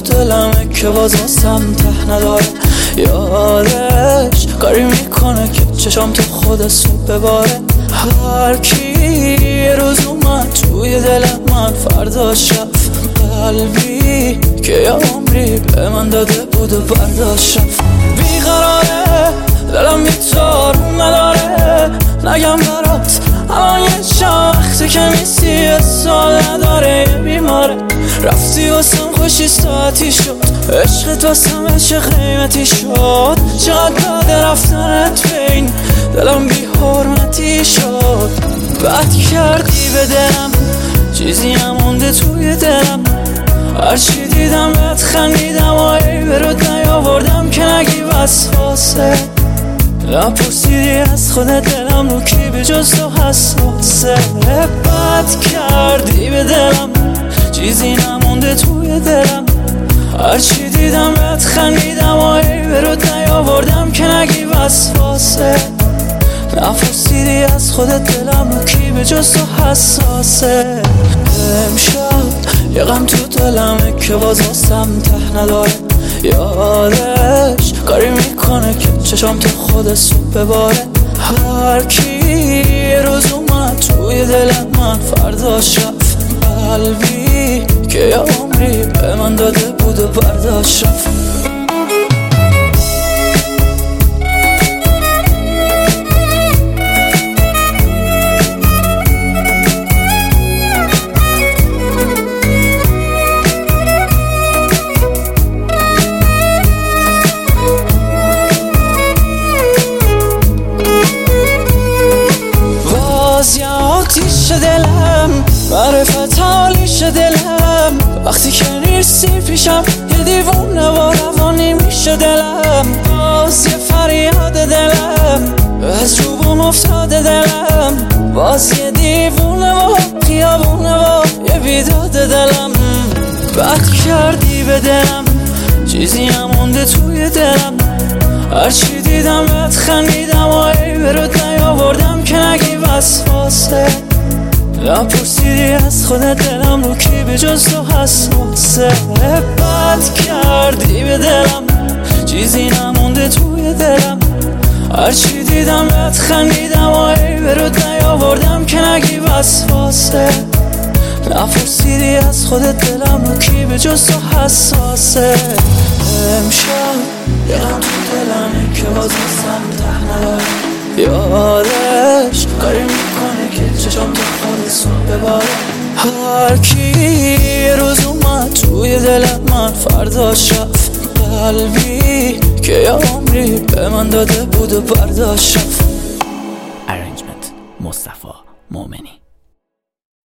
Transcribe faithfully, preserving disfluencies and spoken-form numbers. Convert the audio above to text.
دلمه که باز واسم ته نداره. یادش کاری میکنه که چشام تو خود صبح بباره. هر کی یه روز اومد توی دل من فرداش رفت. قلبی که یه عمری به من داده بود و برداشت رفت. بیقراره دلم یه تارون نداره. نگم برات الان یه چند وقتی که میسی سال نداره. یه بیماره رفتی واسم خوشی ساعتی شد. عشقت واسم عشق قیمتی شد. چقدر داده رفتنت بین دلم بی حرمتی شد. بد کردی به دلم چیزی نمونده توی دلم. هرچی دیدم بهت خندیدم و ای برود نیاوردم که نگی وسواسه. نپرسیدی از خودت دلم رو کی به جز تو حساسه. بد کردی به دلم چیزی نمونده توی دلم. هرچی دیدم بهت خندیدم و ای برود نیاوردم که نگی وسواسه. نپرسیدی از خودت دلم رو کی به جز تو حساسه. امشب یه غم تو دلمه که باز واسم ته نداره. یادش کاری میکنه که چشام تو خود صبح بباره. هر کی یه روز اومد توی دل من فرداش رفت. قلبی که یه عمری به من داده بود و برداشت رفت. آتیش دلم معرفت حالیش دلم. وقتی که نیستی پیشم یه دیوونه و روانی میشه دلم. باز یه فریاد دلم از روبون افتاده دلم. باز یه دیوونه و خیابونه و یه بیداد دلم. بد کردی به دلم چیزی نمونده توی دلم. هرچی دیدم بهت خندیدم و ای برود نیاوردم که نگی وسواسه. نپرسیدی از خودت دلم رو کی به جز تو حساسه. بد کردی به دلم چیزی نمونده توی دلم. هرچی دیدم بهت خندیدم و ای برود نیاوردم که نگی وسواسه. نپرسیدی از خودت دلم رو کی به جز تو حساسه. امشب یه غم تو دلمه که باز واسم ته نداره. یادش کاری میکنه که چشام تو خود صبح بباره. هر کی یه روز اومد توی دل من فرداش رفت. قلبی که یه عمری به من داده بود و برداشت رفت. ارنجمنت مصطفی مومنی.